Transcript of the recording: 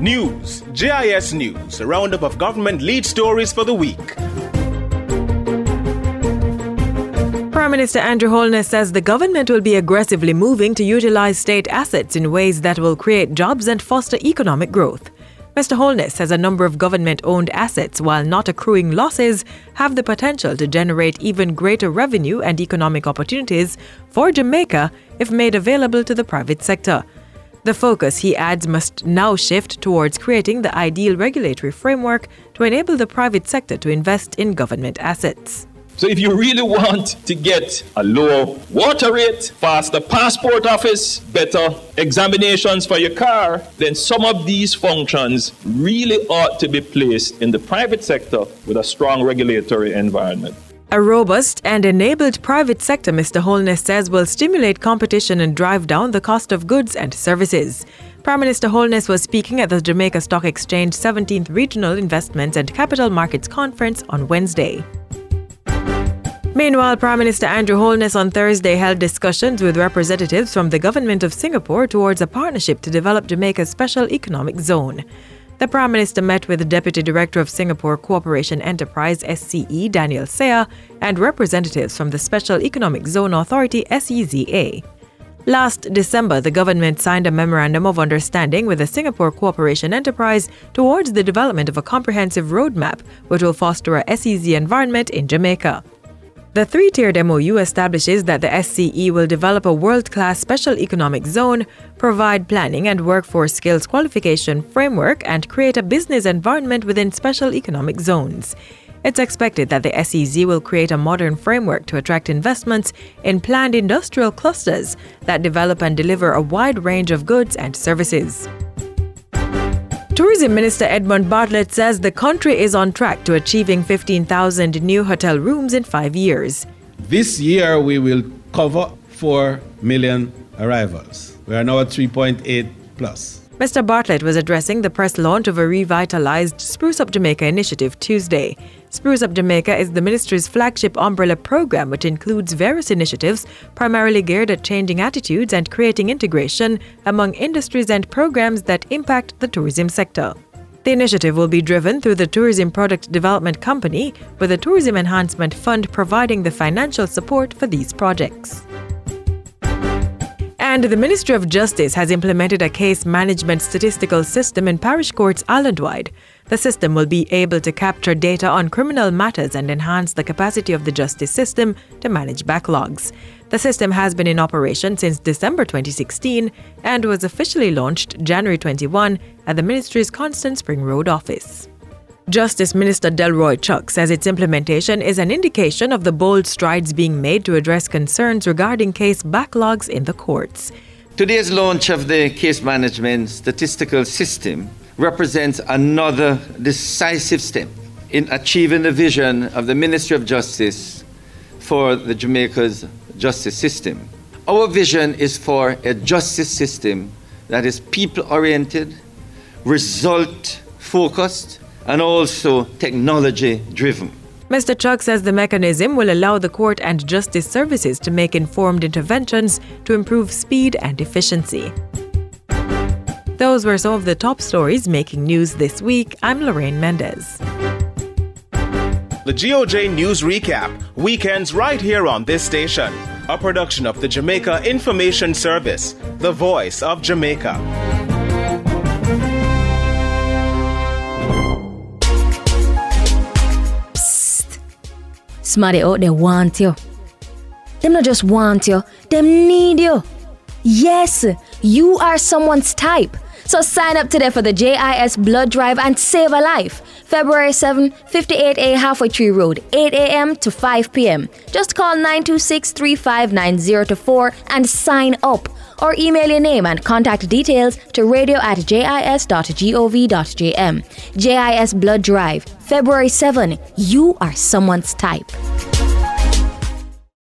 News, JIS News, a roundup of government lead stories for the week. Prime Minister Andrew Holness says the government will be aggressively moving to utilize state assets in ways that will create jobs and foster economic growth. Mr. Holness says a number of government-owned assets, while not accruing losses, have the potential to generate even greater revenue and economic opportunities for Jamaica if made available to the private sector. The focus, he adds, must now shift towards creating the ideal regulatory framework to enable the private sector to invest in government assets. So if you really want to get a lower water rate, faster passport office, better examinations for your car, then some of these functions really ought to be placed in the private sector with a strong regulatory environment. A robust and enabled private sector, Mr. Holness says, will stimulate competition and drive down the cost of goods and services. Prime Minister Holness was speaking at the Jamaica Stock Exchange 17th Regional Investments and Capital Markets Conference on Wednesday. Meanwhile, Prime Minister Andrew Holness on Thursday held discussions with representatives from the government of Singapore towards a partnership to develop Jamaica's special economic zone. The Prime Minister met with the Deputy Director of Singapore Cooperation Enterprise SCE, Daniel Sea, and representatives from the Special Economic Zone Authority SEZA. Last December, the government signed a Memorandum of Understanding with the Singapore Cooperation Enterprise towards the development of a comprehensive roadmap which will foster a SEZ environment in Jamaica. The three-tiered MOU establishes that the SCE will develop a world-class special economic zone, provide planning and workforce skills qualification framework, and create a business environment within special economic zones. It's expected that the SEZ will create a modern framework to attract investments in planned industrial clusters that develop and deliver a wide range of goods and services. Tourism Minister Edmund Bartlett says the country is on track to achieving 15,000 new hotel rooms in 5 years. This year we will cover 4 million arrivals. We are now at 3.8 plus. Mr. Bartlett was addressing the press launch of a revitalized Spruce Up Jamaica initiative Tuesday. Spruce Up Jamaica is the ministry's flagship umbrella program, which includes various initiatives primarily geared at changing attitudes and creating integration among industries and programs that impact the tourism sector. The initiative will be driven through the Tourism Product Development Company, with the Tourism Enhancement Fund providing the financial support for these projects. And the Ministry of Justice has implemented a case management statistical system in parish courts island-wide. The system will be able to capture data on criminal matters and enhance the capacity of the justice system to manage backlogs. The system has been in operation since December 2016 and was officially launched January 21 at the ministry's Constant Spring Road office. Justice Minister Delroy Chuck says its implementation is an indication of the bold strides being made to address concerns regarding case backlogs in the courts. Today's launch of the case management statistical system represents another decisive step in achieving the vision of the Ministry of Justice for the Jamaica's justice system. Our vision is for a justice system that is people-oriented, result-focused, and also technology-driven. Mr. Chuck says the mechanism will allow the court and justice services to make informed interventions to improve speed and efficiency. Those were some of the top stories making news this week. I'm Lorraine Mendez. The GOJ News Recap, weekends right here on this station. A production of the Jamaica Information Service, the voice of Jamaica. Somebody out there want you. Them not just want you, them need you. Yes, you are someone's type. So sign up today for the JIS Blood Drive and save a life. February 7, 58A Halfway Tree Road, 8 a.m. to 5 p.m. Just call 926-359024 and sign up. Or email your name and contact details to radio@jis.gov.jm. JIS Blood Drive, February 7. You are someone's type.